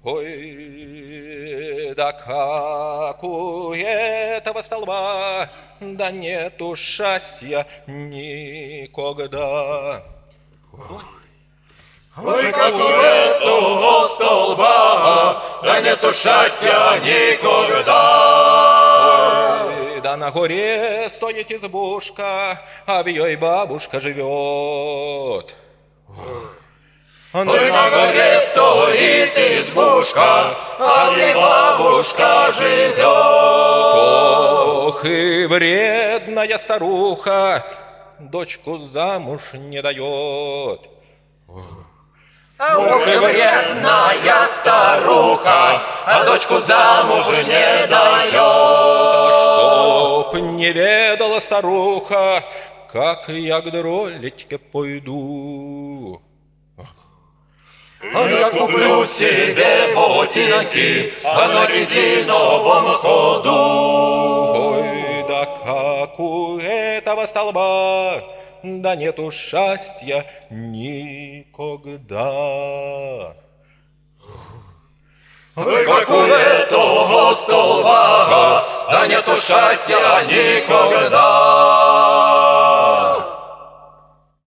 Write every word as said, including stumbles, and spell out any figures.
Ой, да как у этого столба, да нету счастья никогда. Ой, как у этого столба, да нету счастья никогда. Ой, да на горе стоит избушка, а в ее бабушка живет. Ой, на горе стоит избушка, а в ней бабушка живет. Ох, и вредная старуха дочку замуж не дает. Ох, и вредная старуха, а дочку замуж не дает. Чтоб не ведала старуха, как я к дролечке пойду. А я куплю себе ботинки, а на резиновом ходу. Ой, да как у этого столба, да нету счастья никогда. Ой, как у этого столба, да нету счастья никогда.